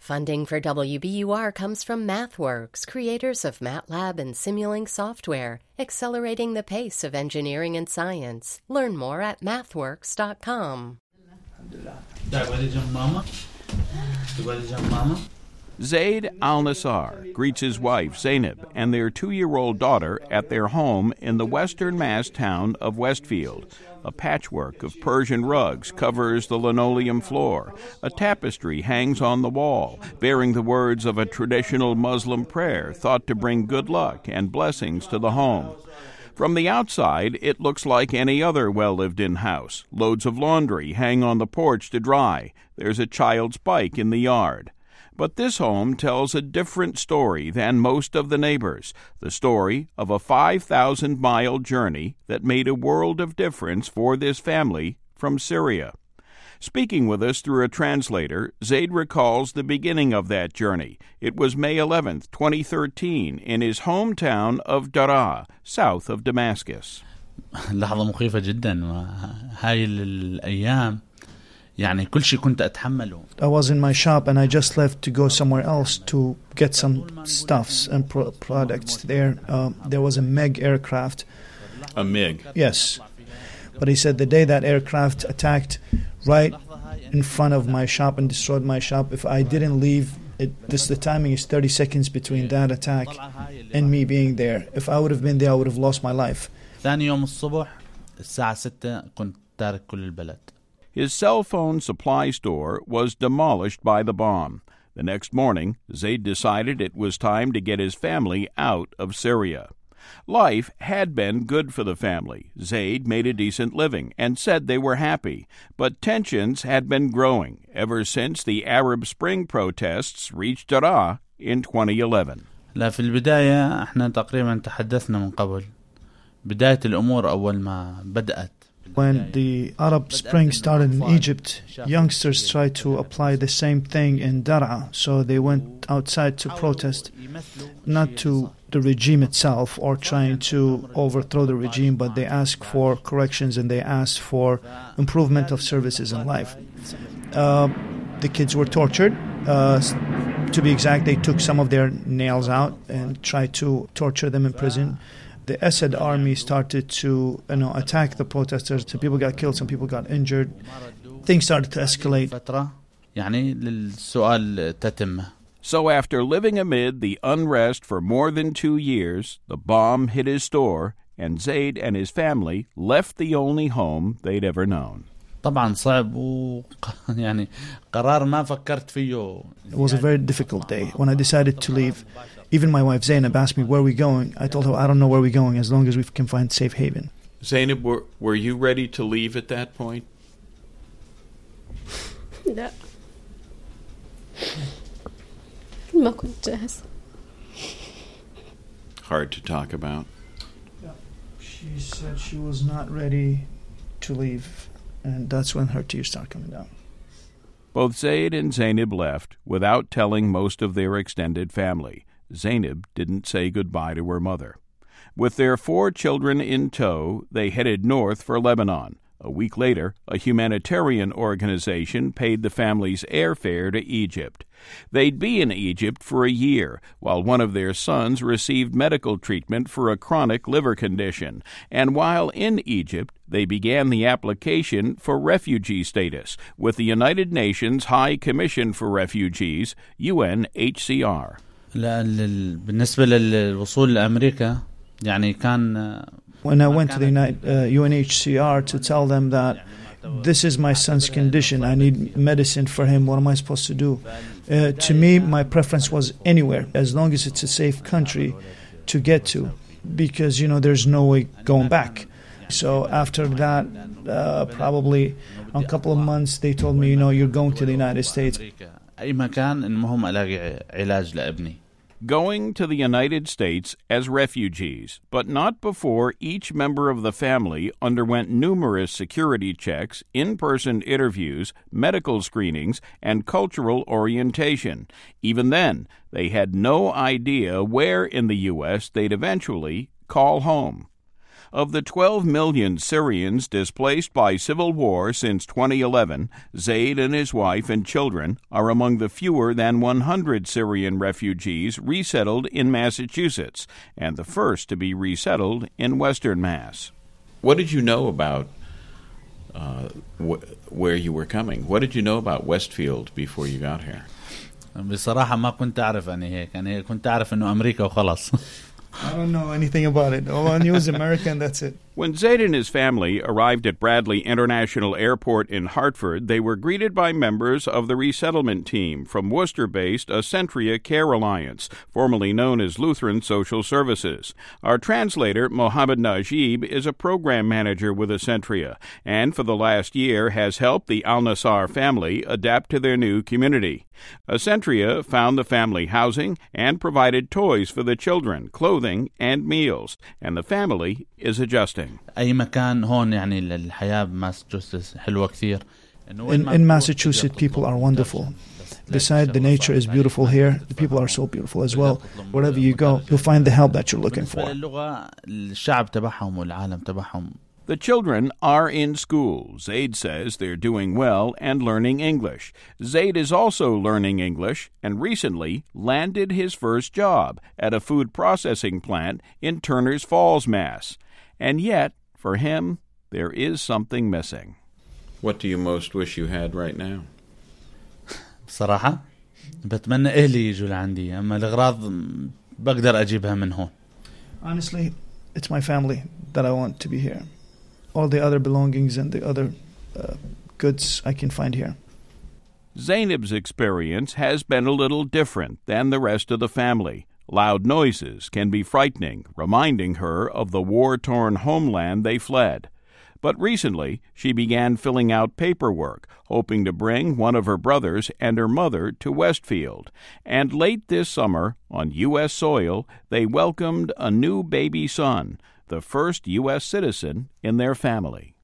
Funding for WBUR comes from MathWorks, creators of MATLAB and Simulink software, accelerating the pace of engineering and science. Learn more at mathworks.com. Zaid al-Nassar greets his wife, Zainab, and their 2-year-old daughter at their home in the western Mass town of Westfield. A patchwork of Persian rugs covers the linoleum floor. A tapestry hangs on the wall, bearing the words of a traditional Muslim prayer thought to bring good luck and blessings to the home. From the outside, it looks like any other well-lived-in house. Loads of laundry hang on the porch to dry. There's a child's bike in the yard. But this home tells a different story than most of the neighbors, the story of a 5,000-mile journey that made a world of difference for this family from Syria. Speaking with us through a translator, Zaid recalls the beginning of that journey. It was May 11th, 2013, in his hometown of Daraa, south of Damascus. لحظة مخيفة جدا وهاي الأيام يعني كل شيء كنت أتحمله. I was in my shop and I just left to go somewhere else to get some stuffs and products there. There was a MiG aircraft. A MiG? Yes. But he said the day that aircraft attacked right in front of my shop and destroyed my shop, if I didn't leave, the timing is 30 seconds between that attack and me being there. If I would have been there, I would have lost my life. ثاني يوم الصبح الساعة 6 كنت تارك كل البلد. His cell phone supply store was demolished by the bomb. The next morning, Zaid decided it was time to get his family out of Syria. Life had been good for the family. Zaid made a decent living and said they were happy. But tensions had been growing ever since the Arab Spring protests reached Daraa in 2011. لا في البداية احنا تقريبا تحدثنا من قبل. بداية الأمور أول ما بدأت. When the Arab Spring started in Egypt, youngsters tried to apply the same thing in Daraa, so they went outside to protest, not to the regime itself or trying to overthrow the regime, but they asked for corrections and they asked for improvement of services in life. The kids were tortured. To be exact, they took some of their nails out and tried to torture them in prison. The Assad army started to attack the protesters. Some people got killed, some people got injured. Things started to escalate. So after living amid the unrest for more than 2 years, the bomb hit his store, and Zaid and his family left the only home they'd ever known. طبعا صعب يعني قرار ما فكرت فيه. It was a very difficult day. When I decided to leave, even my wife Zainab asked me where we're going. I told her I don't know where we're going as long as we can find safe haven. Zainab, were you ready to leave at that point? لا ما كنت جاهزة. Hard to talk about. She said she was not ready to leave, and that's when her tears started coming down. Both Zaid and Zainab left without telling most of their extended family. Zainab didn't say goodbye to her mother. With their 4 children in tow, they headed north for Lebanon. A week later, a humanitarian organization paid the family's airfare to Egypt. They'd be in Egypt for a year, while one of their sons received medical treatment for a chronic liver condition. And while in Egypt, they began the application for refugee status with the United Nations High Commission for Refugees, UNHCR. بالنسبة للوصول لأمريكا يعني كان When I went to the UNHCR to tell them that this is my son's condition, I need medicine for him, what am I supposed to do? To me, my preference was anywhere, as long as it's a safe country to get to, because, there's no way going back. So after that, probably a couple of months, they told me, you're going to the United States. أي مكان المهم ألاقي علاج لابني. Going to the United States as refugees, but not before each member of the family underwent numerous security checks, in-person interviews, medical screenings, and cultural orientation. Even then, they had no idea where in the U.S. they'd eventually call home. Of the 12 million Syrians displaced by civil war since 2011, Zaid and his wife and children are among the fewer than 100 Syrian refugees resettled in Massachusetts, and the first to be resettled in Western Mass. What did you know about where you were coming? What did you know about Westfield before you got here? بصراحة ما كنت أعرف أنا كنت أعرف إنه أمريكا وخلاص. I don't know anything about it. All I knew is American, that's it. When Zaid and his family arrived at Bradley International Airport in Hartford, they were greeted by members of the resettlement team from Worcester-based Acentria Care Alliance, formerly known as Lutheran Social Services. Our translator, Mohammed Najib, is a program manager with Acentria, and for the last year has helped the Al-Nassar family adapt to their new community. Acentria found the family housing and provided toys for the children, clothing, and meals, and the family is adjusting. أي مكان هون يعني الحياة بماساتشوستس حلوة كثير. In Massachusetts, people are wonderful. Besides, the nature is beautiful here. The people are so beautiful as well. Wherever you go, you'll find the help that you're looking for. الشعب تبعهم والعالم تبعهم. The children are in school. Zaid says they're doing well and learning English. Zaid is also learning English and recently landed his first job at a food processing plant in Turners Falls, Mass. And yet, for him, there is something missing. What do you most wish you had right now? بصراحة بتمنى أهلي يجوا لعندي أما الأغراض بقدر أجيبها من هون. Honestly, it's my family that I want to be here. All the other belongings and the other goods I can find here. Zainab's experience has been a little different than the rest of the family. Loud noises can be frightening, reminding her of the war-torn homeland they fled. But recently, she began filling out paperwork, hoping to bring one of her brothers and her mother to Westfield. And late this summer, on U.S. soil, they welcomed a new baby son, the first U.S. citizen in their family.